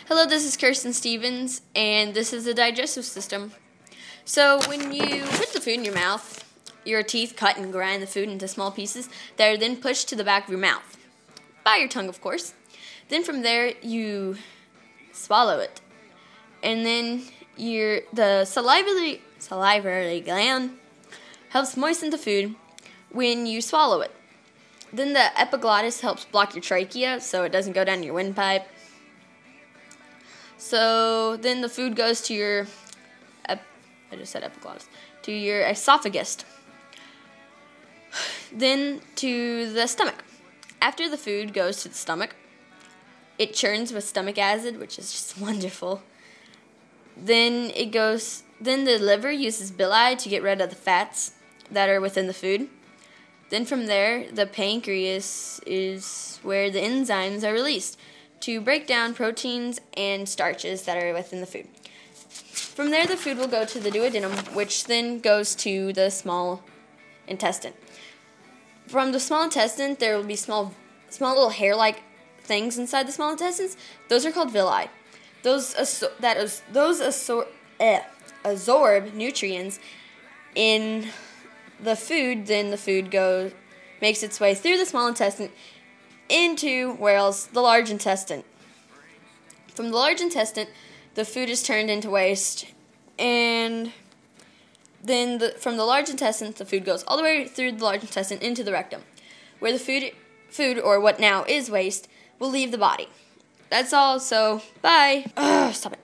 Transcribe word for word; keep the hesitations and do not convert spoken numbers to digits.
Hello, this is Kirsten Stevens, and this is the digestive system. So when you put the food in your mouth, your teeth cut and grind the food into small pieces that are then pushed to the back of your mouth, by your tongue, of course. Then from there, you swallow it. And then your the salivary, salivary gland helps moisten the food when you swallow it. Then the epiglottis helps block your trachea so it doesn't go down your windpipe. So then the food goes to your, ep- I just said epiglottis, to your esophagus. Then to the stomach. After the food goes to the stomach, it churns with stomach acid, which is just wonderful. Then it goes, then the liver uses bile to get rid of the fats that are within the food. Then from there, the pancreas is where the enzymes are released to break down proteins and starches that are within the food. From there, the food will go to the duodenum, which then goes to the small intestine. From the small intestine, there will be small, small little hair-like things inside the small intestines. Those are called villi. Those aso- that is, those asor- eh, absorb nutrients in the food. Then the food goes makes its way through the small intestine into where else the large intestine. From the large intestine, the food is turned into waste, and then the, from the large intestine, the food goes all the way through the large intestine into the rectum, where the food, food or what now is waste, will leave the body. That's all. So bye. Ugh, stop it.